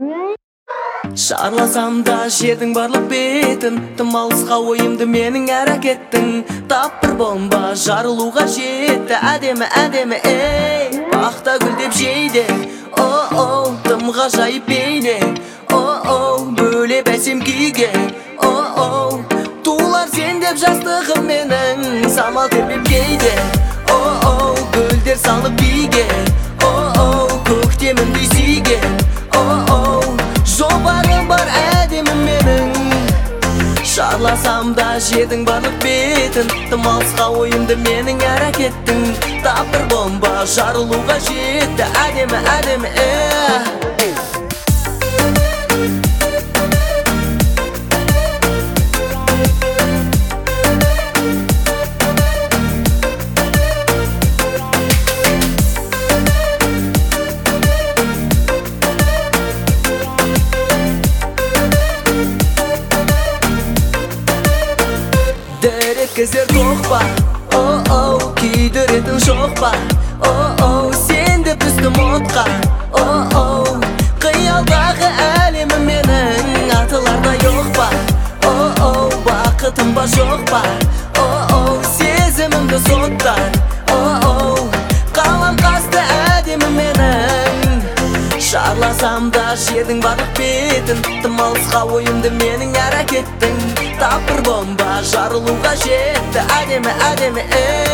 Шарласам да жердің барлық бетін, тым алысқа ойымды менің әрекеттің. Тап бір бомба жарылуға жетті, әдемі әдемі ей, бақта гүлдеп жейді. О-оу, тым ғажайып бейне, о-оу, бөлеп әсем күйге. О-оу, туылар сен деп жастығым менің, самал тербеп кейде. О-оу, гүлдер салып биге, о-оу, көктемімдей сүйген. О-оу, жобарым бар әдемім менің. Шарласам да жердің барлық бетін, тым алысқа ойымды менің әрекеттің. Тап бір бомба жарылуға жетті, әдемі әдемі Кездер тоқпа, о-оу, күйдіретін жоқпа. О-оу, сен де түстім отқа. О-оу, қиялдағы әлемім менің, атыларда жоқ па. О-оу, бақытым ба жоқ па. О-оу, сезімімді соттар. О-оу, қалам қасты әдемім менің. Шарласам да жердің барлық бетін, тым алысқа ойымды менің әрекеттің. Тап бір бомба жарылуға жетті, әдемі әдемі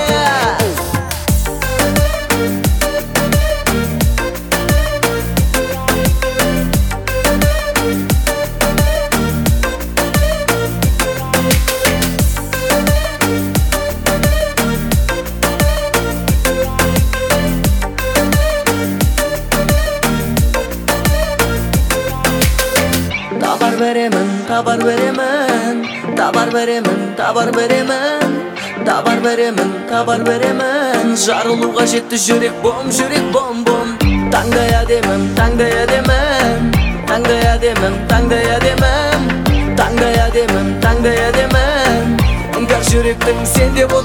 Табар беремін, табар беремін, табар беремін, табар беремін, табар беремін, табар беремін. Жарылуға жетті жүрек бом бом. Таңдай әдемім, таңдай әдемім, таңдай әдемім, таңдай әдемім, таңдай әдемім, таңдай әдемім. Іңкәр жүректің сенде бол.